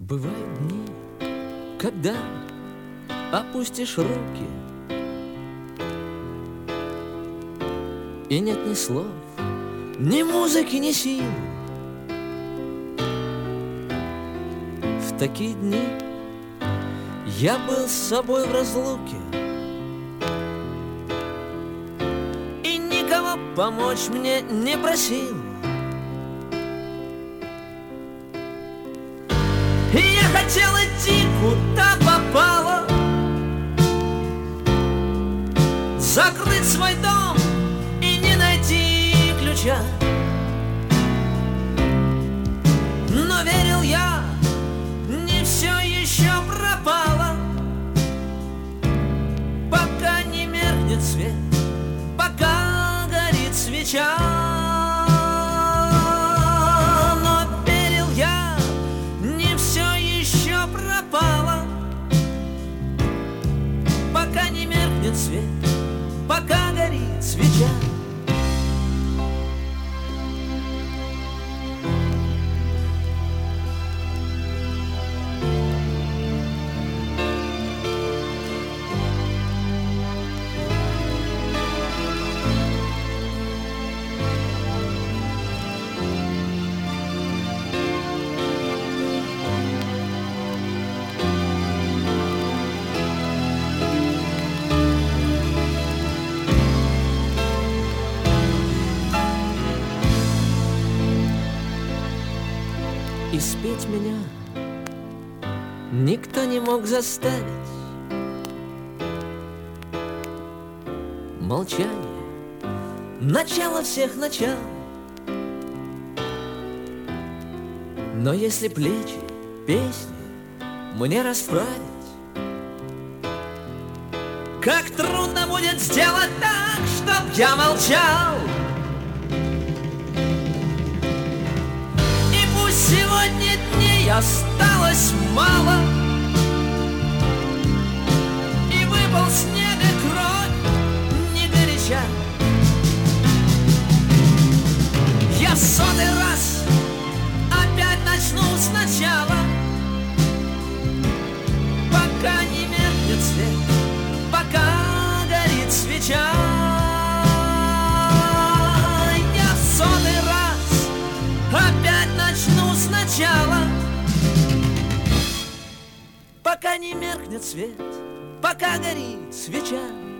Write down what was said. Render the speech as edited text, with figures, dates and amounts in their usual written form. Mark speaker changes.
Speaker 1: Бывают дни, когда опустишь руки, и нет ни слов, ни музыки, ни сил. В такие дни я был с собой в разлуке, и никого помочь мне не просил. И я хотел идти куда попало, закрыть свой дом и не найти ключа. Но верил я, не все еще пропало, пока не меркнет свет, пока горит свеча. Пока не меркнет свет, пока горит свеча. И спеть меня никто не мог заставить. Молчание — начало всех начал. Но если плечи, песни мне расправить, как трудно будет сделать так, чтоб я молчал. Сегодня дней осталось мало, и выпал снег и кровь не горяча. Я в 100-й раз опять начну сначала, пока не меркнет свет, пока горит свеча. Я в 100-й раз опять начну сначала, пока не меркнет свет, пока горит свеча.